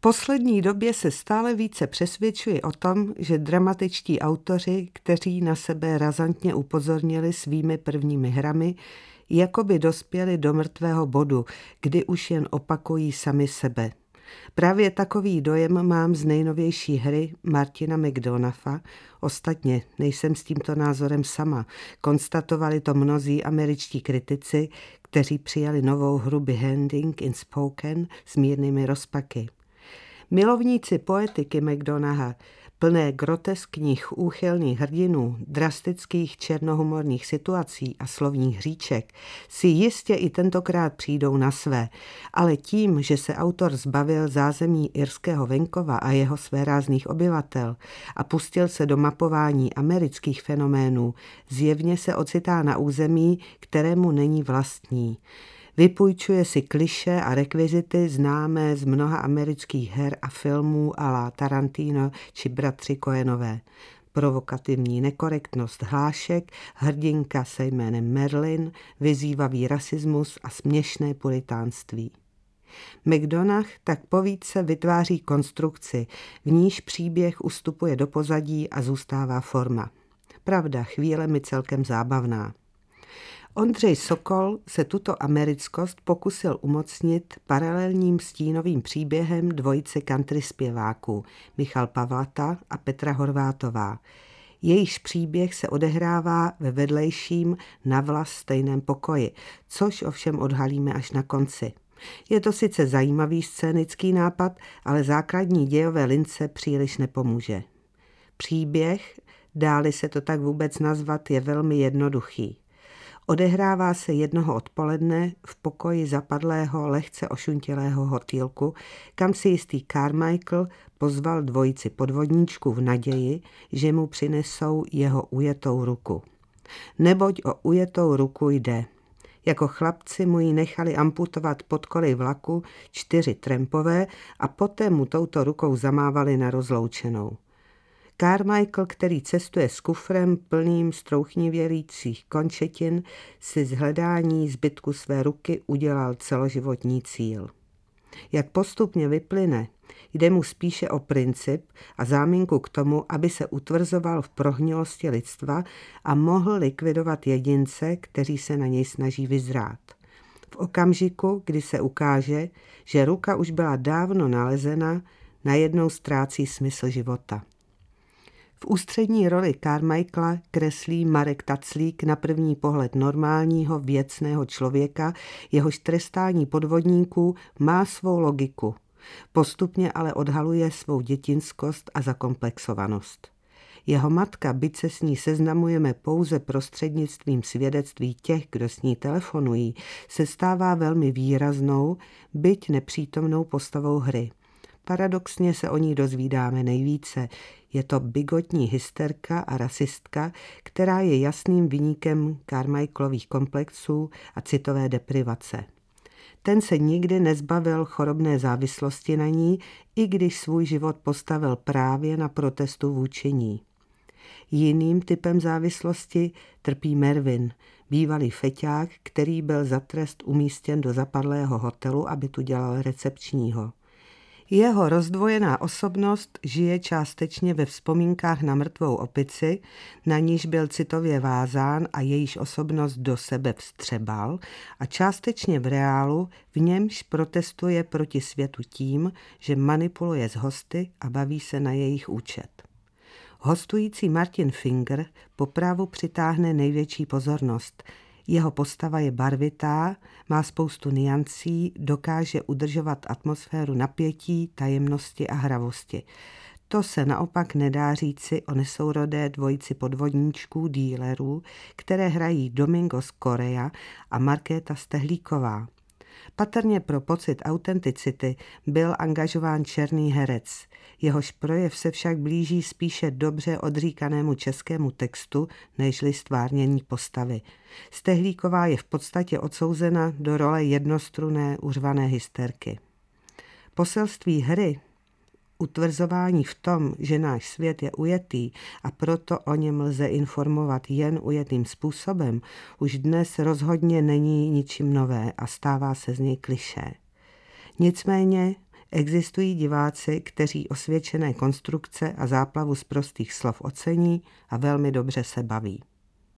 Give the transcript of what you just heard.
poslední době se stále více přesvědčuji o tom, že dramatičtí autoři, kteří na sebe razantně upozornili svými prvními hrami, jakoby dospěli do mrtvého bodu, kdy už jen opakují sami sebe. Právě takový dojem mám z nejnovější hry Martina McDonagha. Ostatně nejsem s tímto názorem sama. Konstatovali to mnozí američtí kritici, kteří přijali novou hru Behind Inspoken s mírnými rozpaky. Milovníci poetiky McDonagha, plné groteskních úchylných hrdinů, drastických černohumorných situací a slovních hříček, si jistě i tentokrát přijdou na své, ale tím, že se autor zbavil zázemí irského venkova a jeho svérázných obyvatel a pustil se do mapování amerických fenoménů, zjevně se ocitá na území, kterému není vlastní. Vypůjčuje si klišé a rekvizity známé z mnoha amerických her a filmů à la Tarantino či bratři Coenové. Provokativní nekorektnost hlášek, hrdinka se jménem Merlin, vyzývavý rasismus a směšné puritánství. McDonagh tak povídce vytváří konstrukci, v níž příběh ustupuje do pozadí a zůstává forma. Pravda, chvíle mi celkem zábavná. Ondřej Sokol se tuto americkost pokusil umocnit paralelním stínovým příběhem dvojice country zpěváků Michal Pavlata a Petra Horvátová. Jejíž příběh se odehrává ve vedlejším navlas stejném pokoji, což ovšem odhalíme až na konci. Je to sice zajímavý scénický nápad, ale základní dějové lince příliš nepomůže. Příběh, dá-li se to tak vůbec nazvat, je velmi jednoduchý. Odehrává se jednoho odpoledne v pokoji zapadlého, lehce ošuntělého hotýlku, kam si jistý Carmichael pozval dvojici podvodníčků v naději, že mu přinesou jeho ujetou ruku. Neboť o ujetou ruku jde. Jako chlapci mu ji nechali amputovat pod kolej vlaku 4 trampové a poté mu touto rukou zamávali na rozloučenou. Carmichael, který cestuje s kufrem plným strouchnivějících končetin, si z hledání zbytku své ruky udělal celoživotní cíl. Jak postupně vyplyne, jde mu spíše o princip a záminku k tomu, aby se utvrzoval v prohnilosti lidstva a mohl likvidovat jedince, kteří se na něj snaží vyzrát. V okamžiku, kdy se ukáže, že ruka už byla dávno nalezena, najednou ztrácí smysl života. V ústřední roli Carmichaela kreslí Marek Taclík na první pohled normálního, věcného člověka, jehož trestání podvodníků má svou logiku. Postupně ale odhaluje svou dětinskost a zakomplexovanost. Jeho matka, byť se s ní seznamujeme pouze prostřednictvím svědectví těch, kdo s ní telefonují, se stává velmi výraznou, byť nepřítomnou postavou hry. Paradoxně se o ní dozvídáme nejvíce. Je to bigotní hysterka a rasistka, která je jasným viníkem Carmichaelových komplexů a citové deprivace. Ten se nikdy nezbavil chorobné závislosti na ní, i když svůj život postavil právě na protestu vůči ní. Jiným typem závislosti trpí Mervyn, bývalý feťák, který byl za trest umístěn do zapadlého hotelu, aby tu dělal recepčního. Jeho rozdvojená osobnost žije částečně ve vzpomínkách na mrtvou opici, na níž byl citově vázán a jejíž osobnost do sebe vstřebal, a částečně v reálu, v němž protestuje proti světu tím, že manipuluje s hosty a baví se na jejich účet. Hostující Martin Finger po právu přitáhne největší pozornost. Jeho postava je barvitá, má spoustu nuancí, dokáže udržovat atmosféru napětí, tajemnosti a hravosti. To se naopak nedá říci o nesourodé dvojici podvodníčků, dílerů, které hrají Domingos Correa a Markéta Stehlíková. Patrně pro pocit autenticity byl angažován černý herec. Jehož projev se však blíží spíše dobře odříkanému českému textu, nežli stvárnění postavy. Stehlíková je v podstatě odsouzena do role jednostrunné uřvané hysterky. Poselství hry, utvrzování v tom, že náš svět je ujetý a proto o něm lze informovat jen ujetým způsobem, už dnes rozhodně není ničím nové a stává se z něj klišé. Nicméně existují diváci, kteří osvědčené konstrukce a záplavu z prostých slov ocení a velmi dobře se baví.